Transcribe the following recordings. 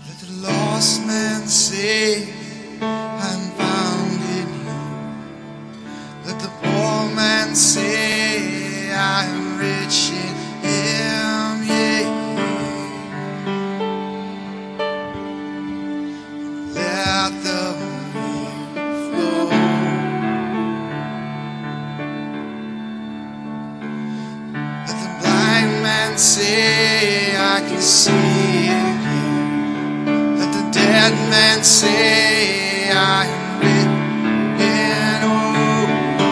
Let the lost man say, I'm found in you. Let the poor man say, I am rich in him. Yeah. Let the river flow. Let the blind man say, I can see again. Let the dead man say, I am written. Oh,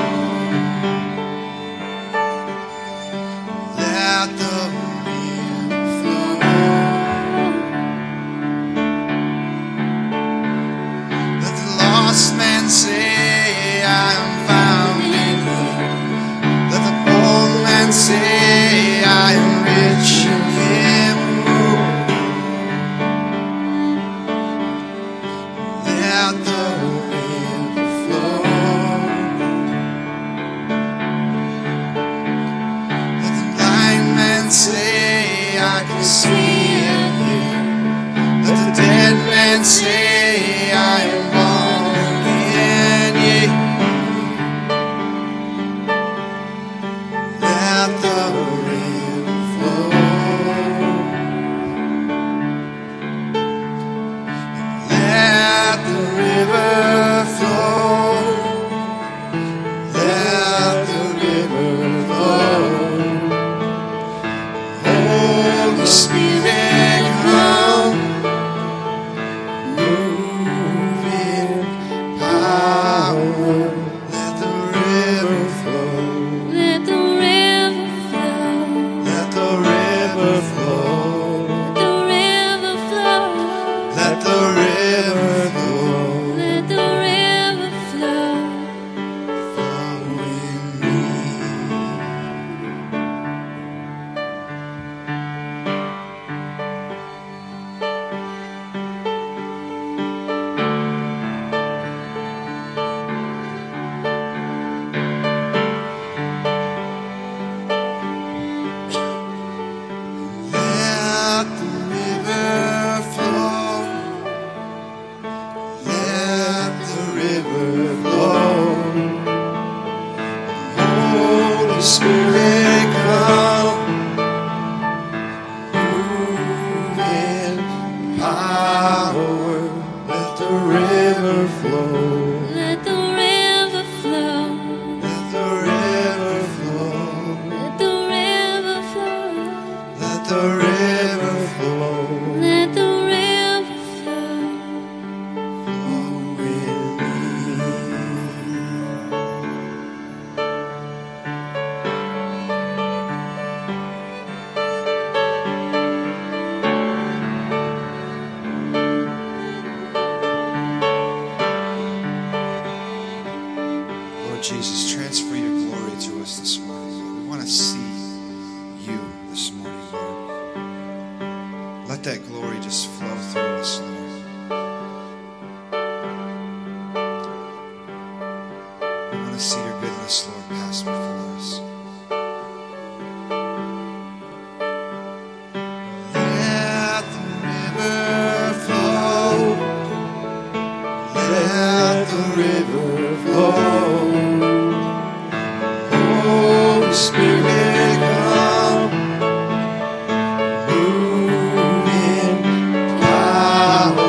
let the river flow. Let the lost man say, I am found in you. Let the poor man say, I am rich in him. Let the river flow. Let the blind man say, I can see and hear. Let the dead man say, I am born again. Yeah. Let the river flow. Let the river flow. Let the river flow. Holy Spirit, come, move in power. Let the river flow. Let the river flow. Let the river flow. Let the river flow. Let the river flow. Let the river flow. Flow in me. Let the river flow. Let the river flow. Holy Spirit, come, move in power. Let the river flow. Let the river flow. Let the river flow. Let the river flow. Let the river flow. Let the river flow. Flow in me. Lord Jesus, transfer your glory to us this morning, Lord. We want to see you this morning, Lord. Let that glory just flow through us, Lord. We want to see your goodness, Lord, pass before us. Let the river flow. Let the river flow. Holy Spirit, come, move in power.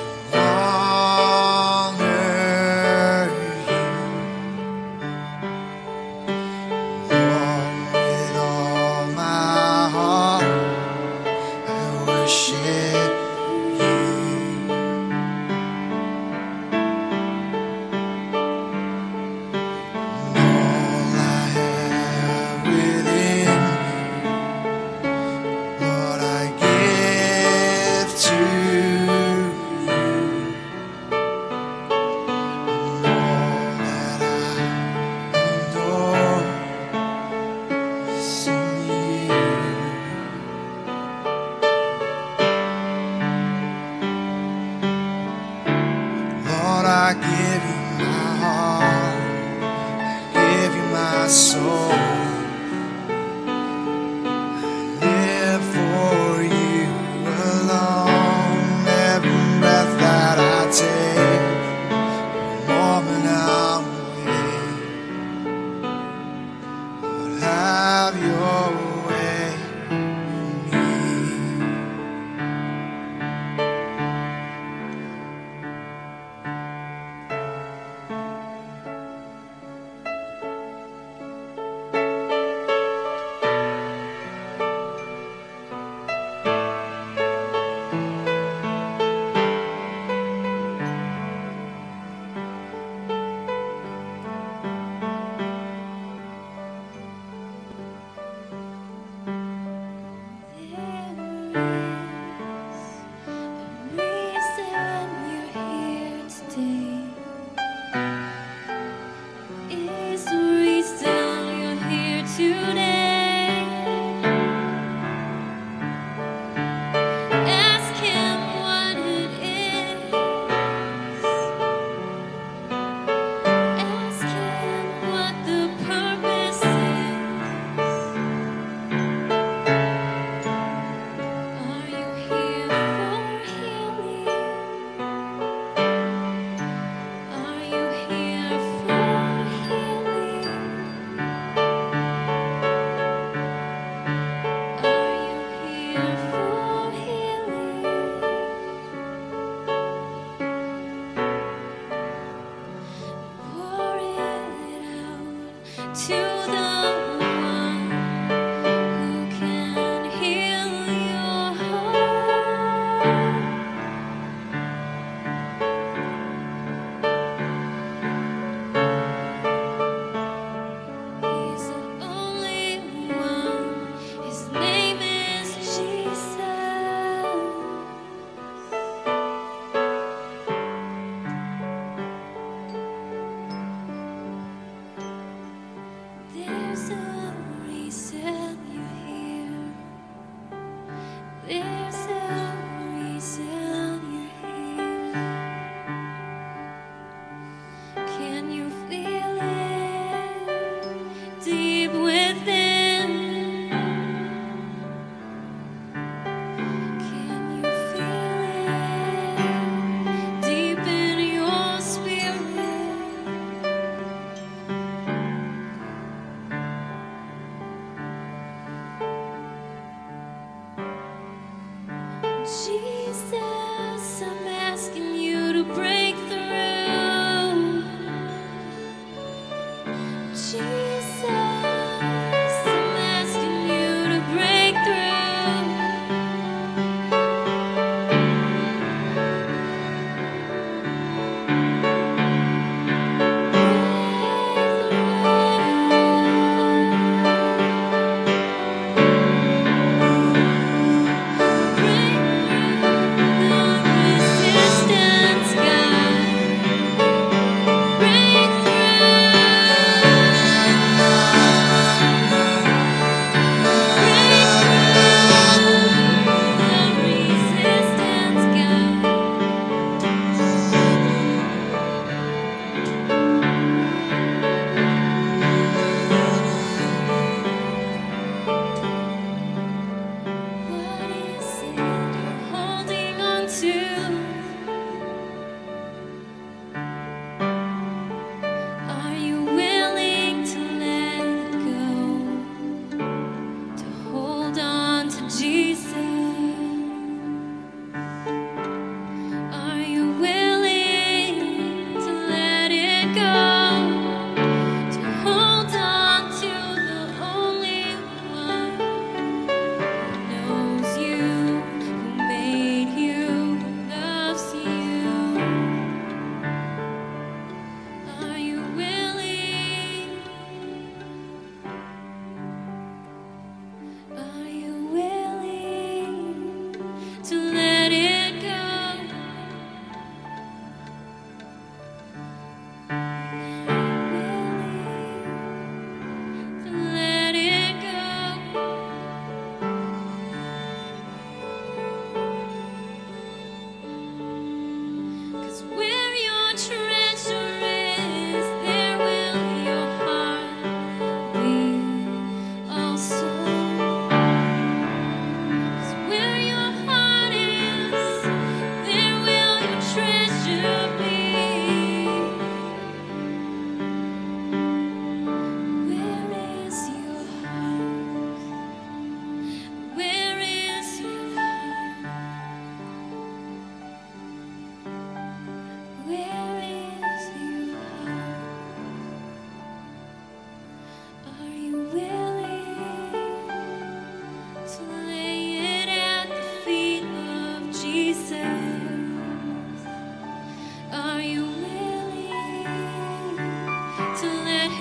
honor you, Lord, with all my heart. I worship you. All I have within me, Lord, I give to you. And all that I adore is in you. Lord, I give you my heart, give you my soul. Live for you alone. Every breath that I take, the moment I'm awake, Lord, have your way in me.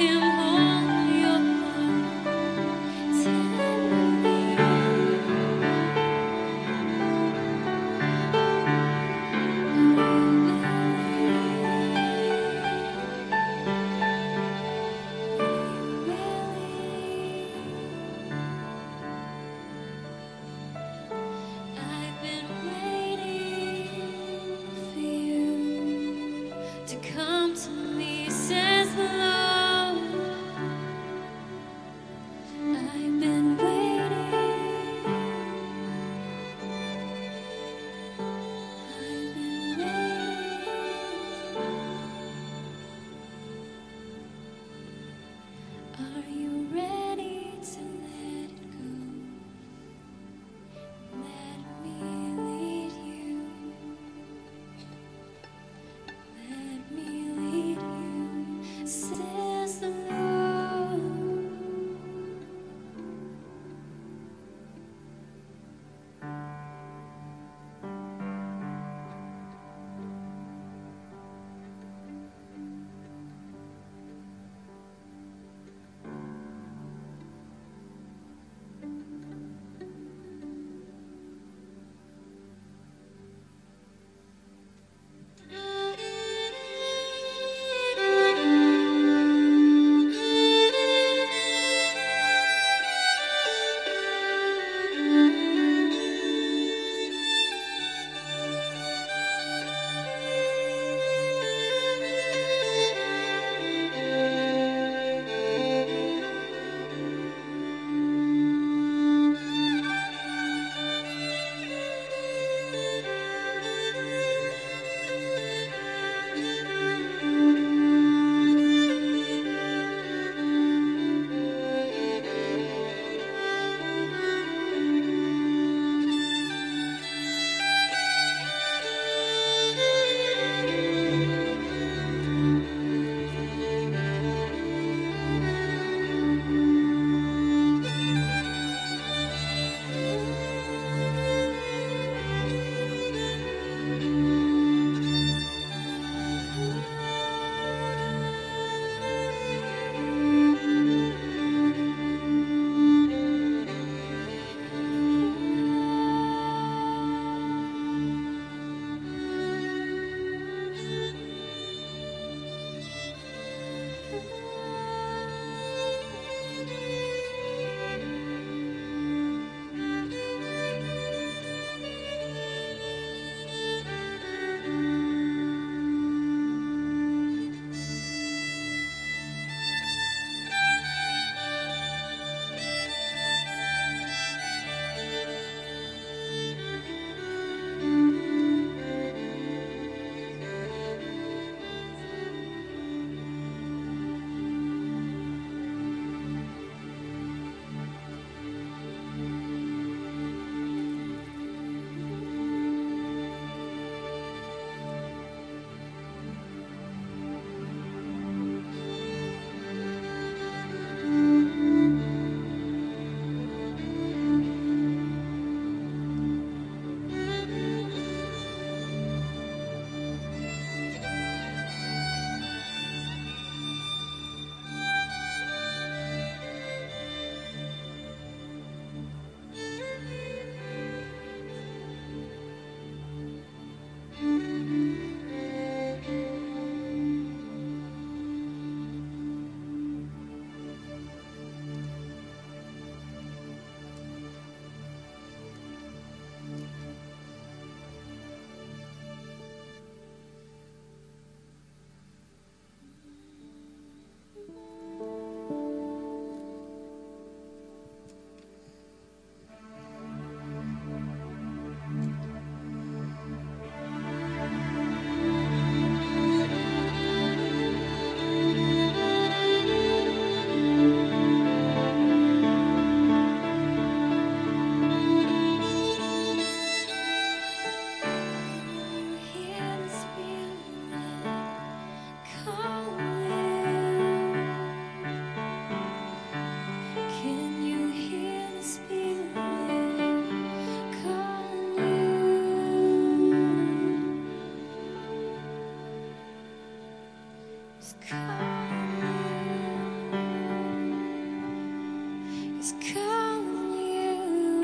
him hold your heart tenderly. I've been waiting for you to come to me, says the Lord. I've been waiting. I've been waiting. Are you ready to let it go? Let me lead you. Let me lead you, says the Lord.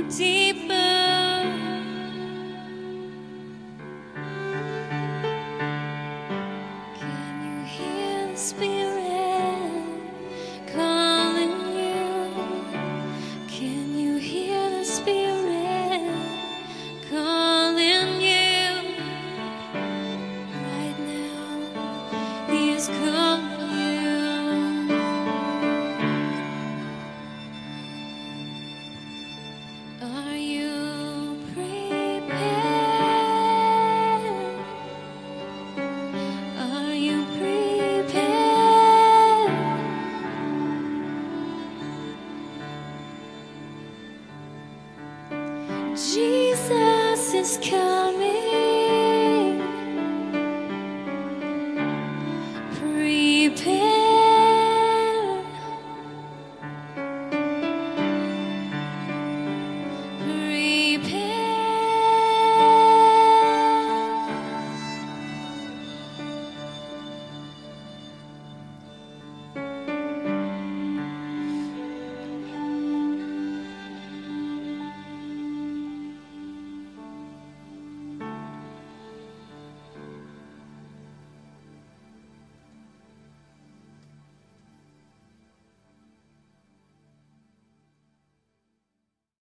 deeper. Can you hear the Spirit calling you? Can you hear the Spirit calling you? Right now, He is calling.